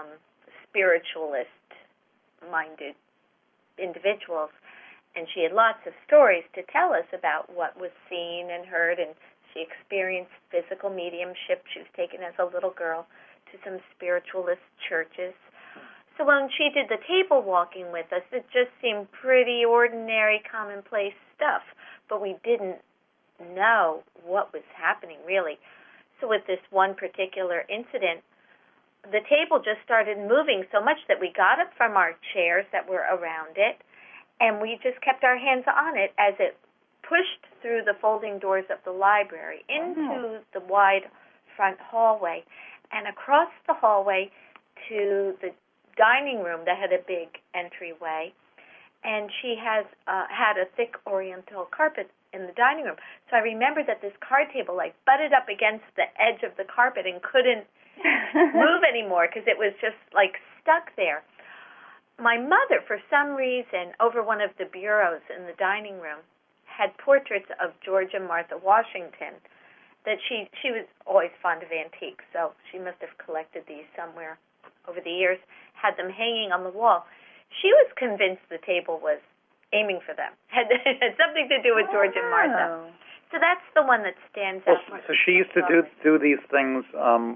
spiritualist-minded individuals, and she had lots of stories to tell us about what was seen and heard, and she experienced physical mediumship. She was taken as a little girl to some spiritualist churches. So when she did the table walking with us, it just seemed pretty ordinary, commonplace stuff, but we didn't know what was happening, really. So with this one particular incident, the table just started moving so much that we got up from our chairs that were around it, and we just kept our hands on it as it pushed through the folding doors of the library into the wide front hallway and across the hallway to the dining room that had a big entryway. And she has had a thick oriental carpet in the dining room. So I remember that this card table butted up against the edge of the carpet and couldn't move anymore because it was just stuck there. My mother, for some reason, over one of the bureaus in the dining room, had portraits of George and Martha Washington that she was always fond of antiques, so she must have collected these somewhere over the years, had them hanging on the wall. She was convinced the table was aiming for them. Had something to do with George and Martha. So that's the one that stands out. So she used to do these things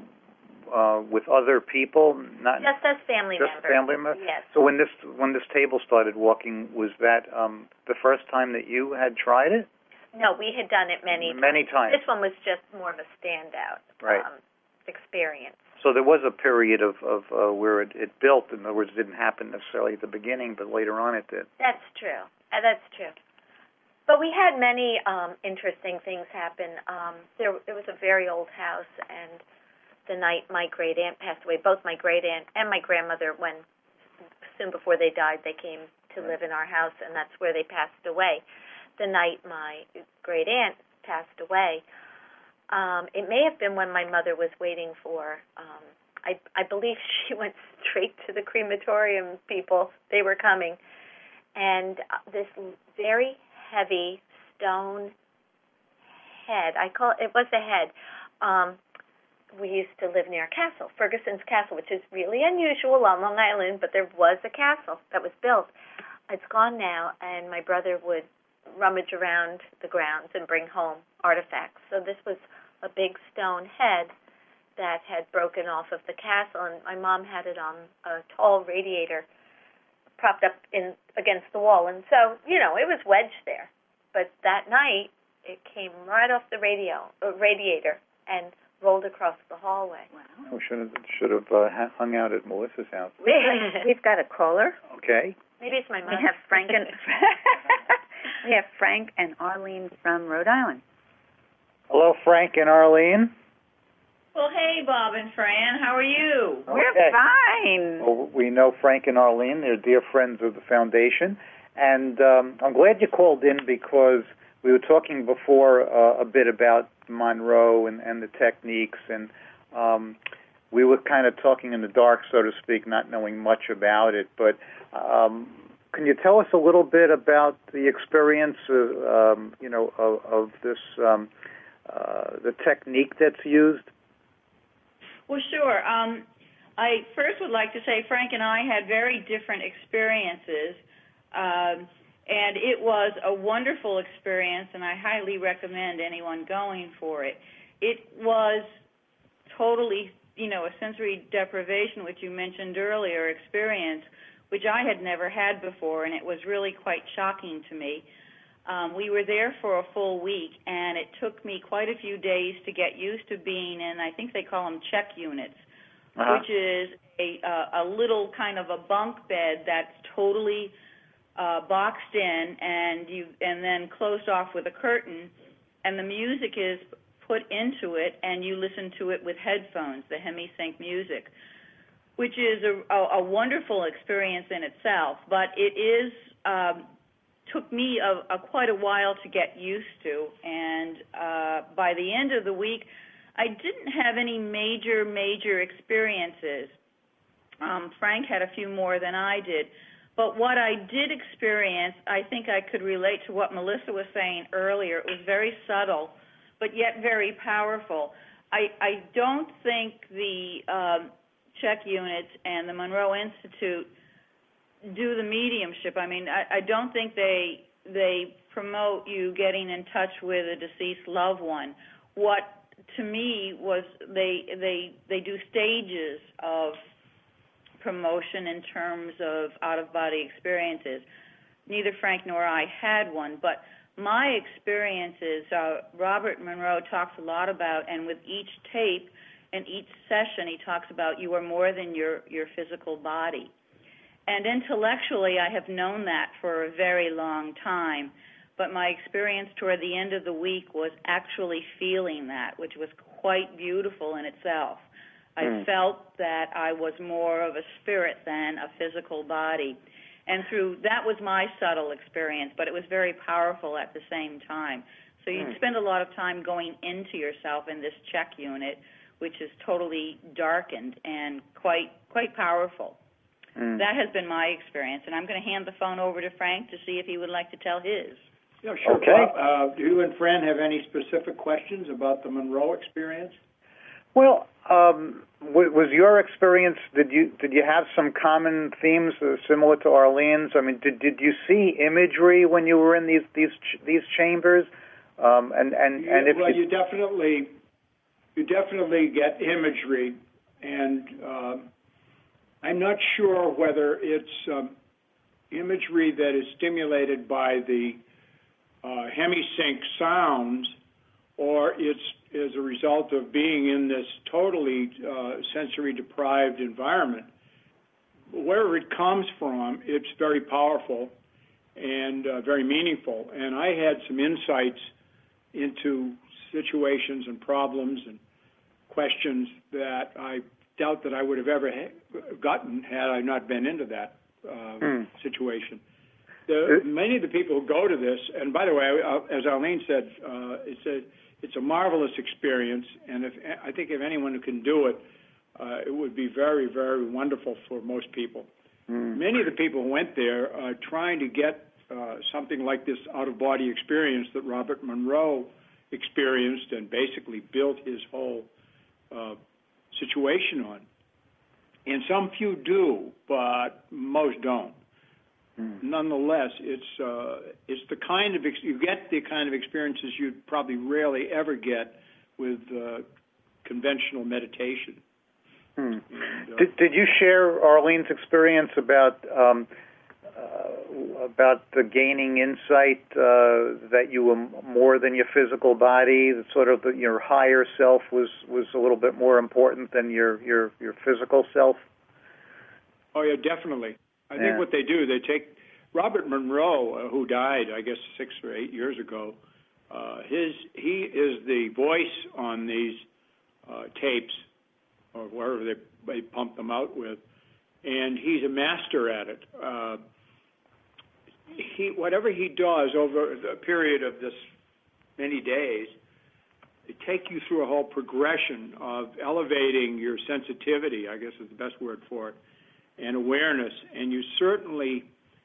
with other people, not just as family members. Just family members. Yes. So when this table started walking, was that the first time that you had tried it? No, we had done it many times. This one was just more of a standout experience. So there was a period of where it built. In other words, it didn't happen necessarily at the beginning, but later on it did. That's true. That's true. But we had many interesting things happen. There was a very old house, and the night my great-aunt passed away, both my great-aunt and my grandmother, soon before they died, they came to live in our house, and that's where they passed away. The night my great-aunt passed away, it may have been when my mother was waiting for, I believe she went straight to the crematorium people. They were coming. And this very heavy stone head, it was a head. We used to live near a castle, Ferguson's Castle, which is really unusual on Long Island, but there was a castle that was built. It's gone now, and my brother would rummage around the grounds and bring home artifacts. So this was a big stone head that had broken off of the castle, and my mom had it on a tall radiator propped up against the wall. And so, it was wedged there. But that night, it came right off the radiator and rolled across the hallway. Wow. We should have hung out at Melissa's house. We've got a caller. Okay. Maybe it's my mother. We have Frank and We have Frank and Arlene from Rhode Island. Hello, Frank and Arlene. Well, hey, Bob and Fran. How are you? Okay. We're fine. Well, we know Frank and Arlene. They're dear friends of the foundation. And I'm glad you called in because we were talking before a bit about Monroe and the techniques, and we were kind of talking in the dark, so to speak, not knowing much about it. But can you tell us a little bit about the experience of this, the technique that's used? Well, sure. I first would like to say Frank and I had very different experiences, and it was a wonderful experience, and I highly recommend anyone going for it. It was totally, a sensory deprivation, which you mentioned earlier, experience, which I had never had before, and it was really quite shocking to me. We were there for a full week, and it took me quite a few days to get used to being in, I think they call them check units, which is a little kind of a bunk bed that's totally boxed in and then closed off with a curtain, and the music is put into it, and you listen to it with headphones, the HemiSync music, which is a wonderful experience in itself, but it is took me quite a while to get used to, and by the end of the week, I didn't have any major experiences. Frank had a few more than I did, but what I did experience, I think I could relate to what Melissa was saying earlier. It was very subtle, but yet very powerful. I don't think the check units and the Monroe Institute do the mediumship. I mean, I don't think they promote you getting in touch with a deceased loved one. What to me was they do stages of promotion in terms of out-of-body experiences. Neither Frank nor I had one, but my experiences, Robert Monroe talks a lot about, and with each tape and each session he talks about you are more than your physical body. And intellectually, I have known that for a very long time, but my experience toward the end of the week was actually feeling that, which was quite beautiful in itself. I felt that I was more of a spirit than a physical body. And that was my subtle experience, but it was very powerful at the same time. So you'd spend a lot of time going into yourself in this check unit, which is totally darkened and quite powerful. That has been my experience, and I'm going to hand the phone over to Frank to see if he would like to tell his. Yeah, sure. Okay. Bob, do you and Fran have any specific questions about the Monroe experience? Well, was your experience? Did you have some common themes similar to Arlene's? I mean, did you see imagery when you were in these chambers? You definitely get imagery, and I'm not sure whether it's imagery that is stimulated by the HemiSync sounds, or it's as a result of being in this totally sensory-deprived environment. Wherever it comes from, it's very powerful and very meaningful. And I had some insights into situations and problems and questions that I doubt that I would have ever gotten had I not been into that situation. Many of the people who go to this, and by the way, as Arlene said, it's a marvelous experience, and I think if anyone who can do it, it would be very, very wonderful for most people. Many of the people who went there are trying to get something like this out-of-body experience that Robert Monroe experienced and basically built his whole situation on. And some few do, but most don't. Nonetheless, it's the kind of you get the kind of experiences you'd probably rarely ever get with conventional meditation. Did you share Arlene's experience about the gaining insight that you were more than your physical body? That sort of your higher self was a little bit more important than your physical self? Oh yeah, definitely. I think what they do, they take Robert Monroe, who died, I guess, 6 or 8 years ago, he is the voice on these tapes, or wherever they pump them out with, and he's a master at it. Whatever he does over the period of this many days, it take you through a whole progression of elevating your sensitivity, I guess is the best word for it, and awareness. And you certainly,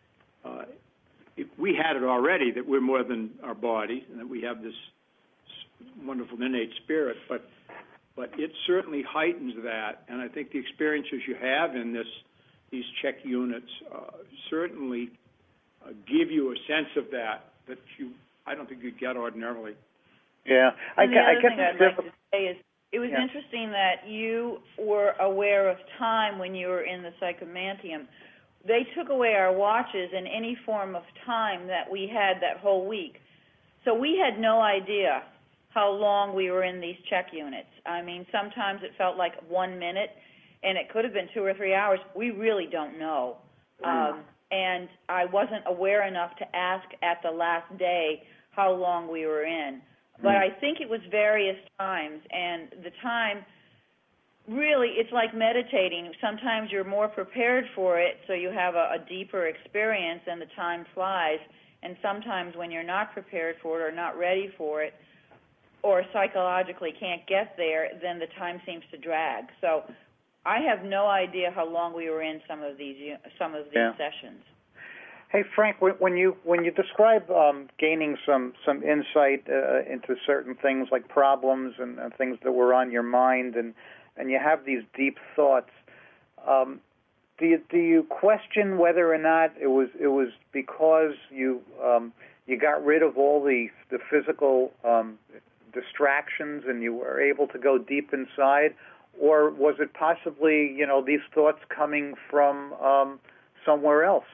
we had it already, that we're more than our body, and that we have this wonderful innate spirit, but it certainly heightens that. And I think the experiences you have in these check units certainly give you a sense of that I don't think you'd get ordinarily. Yeah, and the other thing I'd like to say is it was interesting that you were aware of time when you were in the psychomantium. They took away our watches and any form of time that we had that whole week. So we had no idea how long we were in these check units. I mean, sometimes it felt like 1 minute, and it could have been 2 or 3 hours. We really don't know. And I wasn't aware enough to ask at the last day how long we were in. But I think it was various times, and the time, really, it's like meditating. Sometimes you're more prepared for it, so you have a deeper experience, and the time flies. And sometimes when you're not prepared for it or not ready for it or psychologically can't get there, then the time seems to drag. So I have no idea how long we were in some of these sessions. Hey, Frank, when you describe gaining some insight into certain things like problems and things that were on your mind, and you have these deep thoughts, do you question whether or not it was because you got rid of all the physical distractions and you were able to go deep inside, or was it possibly these thoughts coming from somewhere else?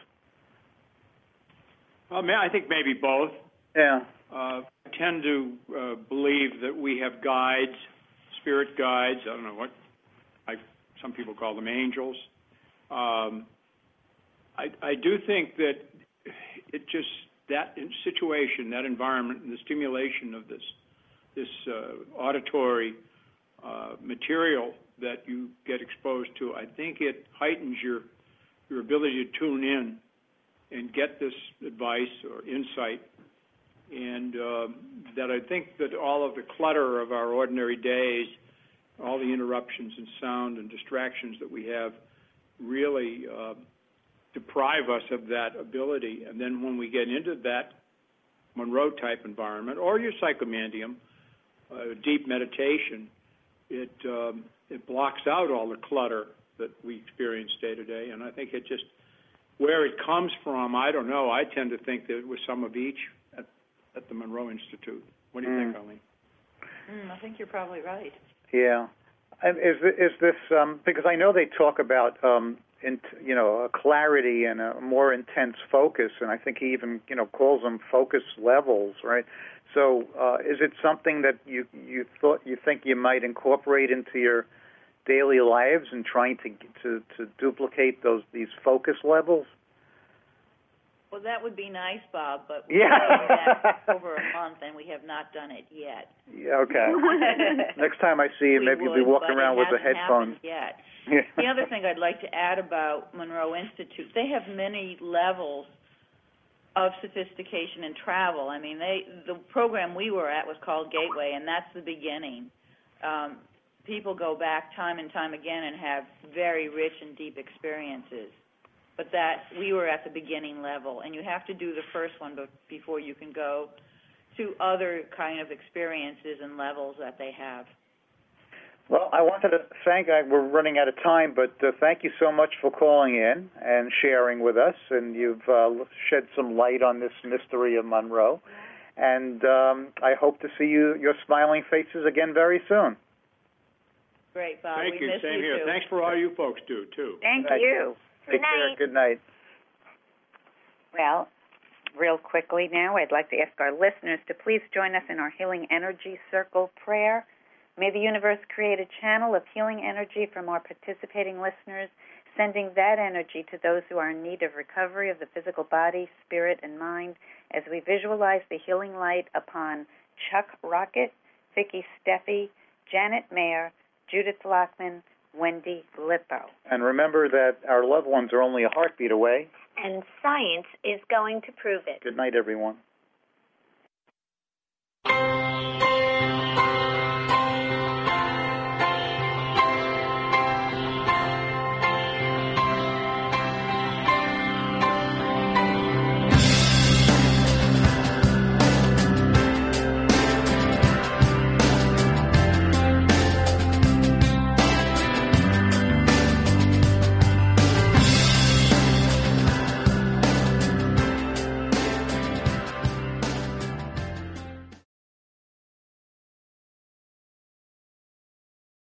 Well, I think maybe both. Yeah. I tend to believe that we have guides, spirit guides. I don't know what some people call them angels. I do think that that situation, that environment, and the stimulation of this auditory material that you get exposed to, I think it heightens your ability to tune in and get this advice or insight, and that I think that all of the clutter of our ordinary days, all the interruptions in sound and distractions that we have really deprive us of that ability. And then when we get into that Monroe-type environment or your psychomantium, deep meditation, it blocks out all the clutter that we experience day to day. And I think it just, where it comes from, I don't know. I tend to think that it was some of each at the Monroe Institute. What do you think, Eileen? I think you're probably right. Yeah. And is this because I know they talk about a clarity and a more intense focus, and I think he even calls them focus levels, right? So is it something that you think you might incorporate into your daily lives and trying to duplicate these focus levels? Well, that would be nice, Bob, but we're doing that over a month, and we have not done it yet. Yeah, okay. Next time I see you, maybe you'll be walking around with the headphones. Yet. The other thing I'd like to add about Monroe Institute, they have many levels of sophistication and travel. I mean, the program we were at was called Gateway, and that's the beginning. People go back time and time again and have very rich and deep experiences. But that we were at the beginning level, and you have to do the first one before you can go to other kind of experiences and levels that they have. Well, I wanted to we're running out of time, but thank you so much for calling in and sharing with us, and you've shed some light on this mystery of Monroe. And I hope to see your smiling faces again very soon. Great, Bob. Thank we you. miss Same you here. too. Thanks for all you folks do, too. Thank you. Take care. Good night. Well, real quickly now, I'd like to ask our listeners to please join us in our Healing Energy Circle prayer. May the universe create a channel of healing energy from our participating listeners, sending that energy to those who are in need of recovery of the physical body, spirit, and mind as we visualize the healing light upon Chuck Rocket, Vicki Steffi, Janet Mayer, Judith Lockman, Wendy Lippo. And remember that our loved ones are only a heartbeat away. And science is going to prove it. Good night, everyone.